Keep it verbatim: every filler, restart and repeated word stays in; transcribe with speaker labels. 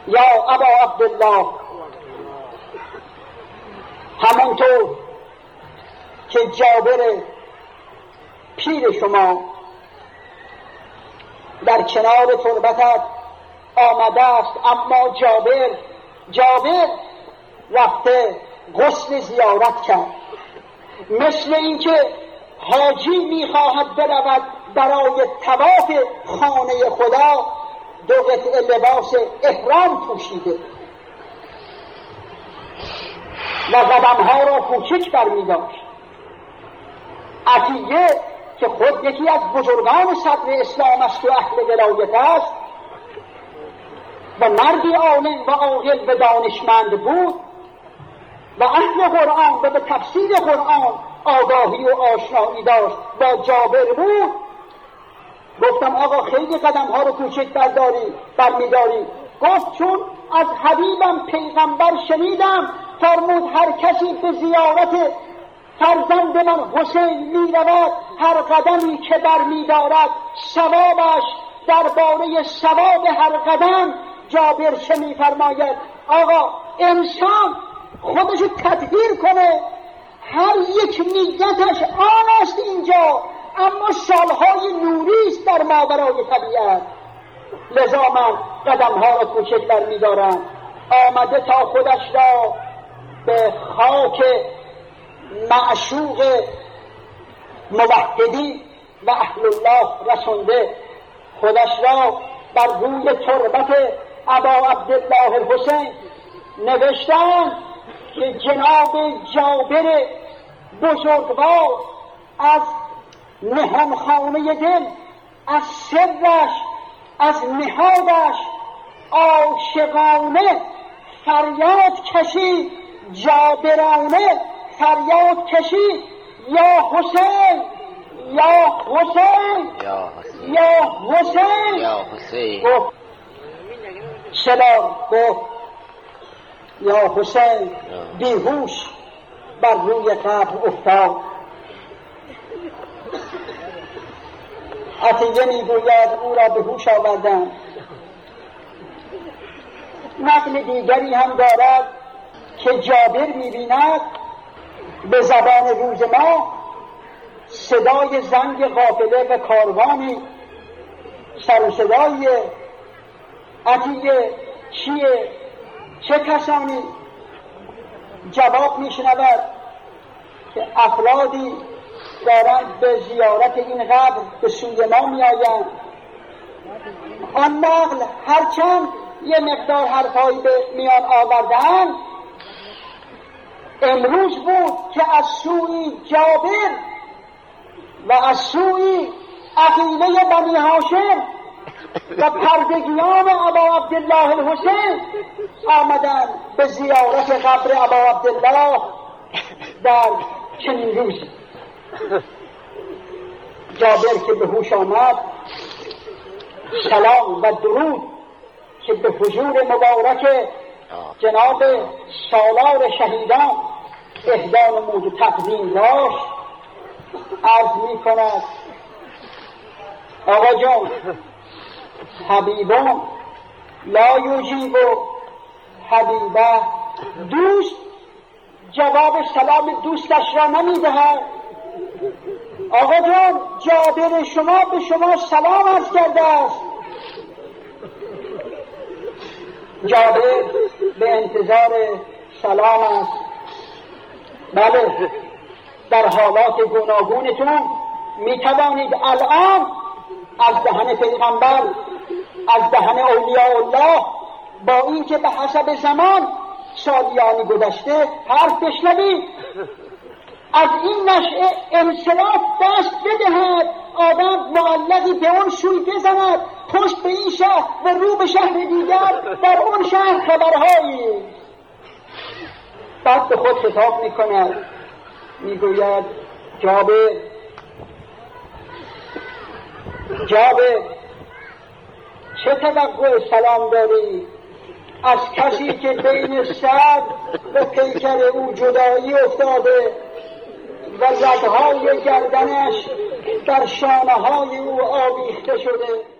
Speaker 1: یا ابا عبدالله، همانطور که جابر پیر شما در کنار تربتت آمده است، اما جابر جابر رفته غسل زیارت کرد، مثل اینکه حاجی میخواهد برود برای طواف خانه خدا، دو قطعه لباس احرام پوشیده و قدمها را کوچک برمی‌داشت. عطیه که خود یکی از بزرگان صدر اسلام است و اهل ولایت است و مردی عالم و عاقل و دانشمند بود و اهل قرآن و به تفسیر قرآن آگاهی و آشنایی داشت، با جابر بود. گفتم آقا خیلی قدم ها رو کوچک برداری برمیداری. گفت چون از حبیبم پیغمبر شنیدم فرمود هر کسی به زیارت فرزند من حسین می رود، هر قدمی که برمیدارد ثوابش درباره ثواب هر قدم. جابر چه می فرماید؟ آقا انسان خودشو تطهیر کنه، هر یک نیتش آن است اینجا، اما سالهای نوری است در ماورای طبیعت. لذا من قدمها را کوچک برمیدارم. آمده تا خودش را به خاک معشوق موحدی و اهل الله رسونده، خودش را بر روی تربت ابا عبدالله الحسین نوشتند که جناب جابر بزرگوار از نهانخانه دل، از سرش، از نهادش عاشقانه فریاد کشید، جابرانه فریاد کشید یا حسین یا حسین یا حسین
Speaker 2: یا حسین.
Speaker 1: گفت سلام، گفت یا حسین، بیهوش بر روی قبر افتاد. عطیه میگوید او را به هوش آوردند. نقل دیگری هم دارد که جابر میبیند به زبان روز ما صدای زنگ قافله و کاروانی، سر و صدای عطیه چیه؟ چه کسانی؟ جواب میشنود که افرادی دارند به زیارت این قبر به سوی ما می آیند. آن نقل هرچند یه مقدار حرفایی به میان آوردن، امروز بود که از سوی جابر و از سوی عقیله بنی هاشم و پردگیان ابا عبدالله الحسین آمدن به زیارت قبر ابا عبدالله در چنین روزی. جابر که به هوش آمد، سلام و درود که به حضور مبارک جناب سالار شهیدان اهدا نمود و تقدیم داشت، عرض می کند آقا جان، حبیبان لا یجیب حبیبه، دوست جواب سلام دوستش را نمی دهد. آقا جان، جابر شما به شما سلام عرض کرده است. جابر به انتظار سلام است. بله، در حالات گوناگونتون می توانید الان از دهن پیغمبر، از دهن اولیاء الله، با اینکه به حسب زمان سالیانی گذشته حرف بشنوید، از این نشعه انصراف دست بدهد، آدم معلقی به اون سوی بزند، پشت به این شهر و رو به شهر دیگر، در اون شهر خبرهایی. بعد به خود خطاب میکند، میگوید جابر جابر چه توقع سلام داری از کسی که بین سر و پیکر او جدایی افتاده و رگهای گردنش در شانه های او آویخته شده؟